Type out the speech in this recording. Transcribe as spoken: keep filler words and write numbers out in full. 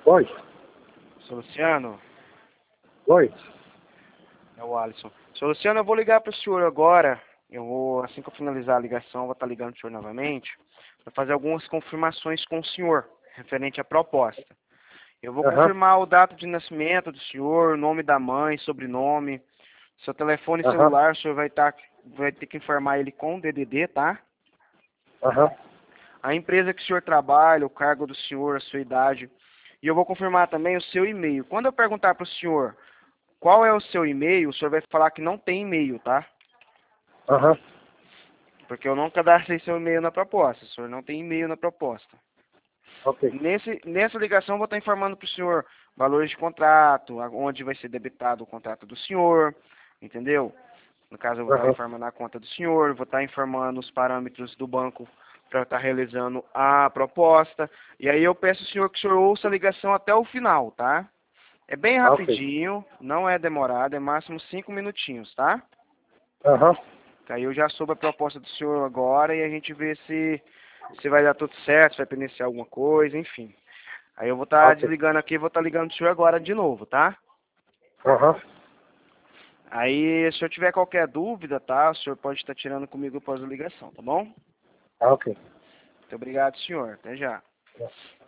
Oi, Seu Luciano, oi. é o Alisson. Seu Luciano, eu vou ligar para o senhor agora. Eu vou, assim que eu finalizar a ligação, eu vou estar ligando para o senhor novamente para fazer algumas confirmações com o senhor, referente à proposta. Eu vou Aham, confirmar o data de nascimento do senhor, o nome da mãe, sobrenome, seu telefone aham, celular, o senhor vai, estar, vai ter que informar ele com o D D D, tá? aham. A empresa que o senhor trabalha, o cargo do senhor, a sua idade. E eu vou confirmar também o seu e-mail. Quando eu perguntar para o senhor qual é o seu e-mail, o senhor vai falar que não tem e-mail, tá? Aham, Porque eu não cadastrei seu e-mail na proposta. O senhor não tem e-mail na proposta. ok. Nesse, nessa ligação, eu vou estar informando para o senhor valores de contrato, onde vai ser debitado o contrato do senhor, entendeu? No caso, eu vou estar Aham, informando a conta do senhor, vou estar informando os parâmetros do banco para estar realizando a proposta. E aí eu peço ao senhor que o senhor ouça a ligação até o final, tá? É bem ah, ok. rapidinho, não é demorado, é máximo cinco minutinhos, tá? Aham, Que aí eu já soube a proposta do senhor agora e a gente vê se, se vai dar tudo certo, se vai penitenciar alguma coisa, enfim. Aí eu vou estar ok. desligando aqui e vou estar ligando pro senhor agora de novo, tá? Aham, Aí, se o senhor tiver qualquer dúvida, tá? O senhor pode estar tirando comigo após a ligação, tá bom? ah, ok. Muito obrigado, senhor. Até já.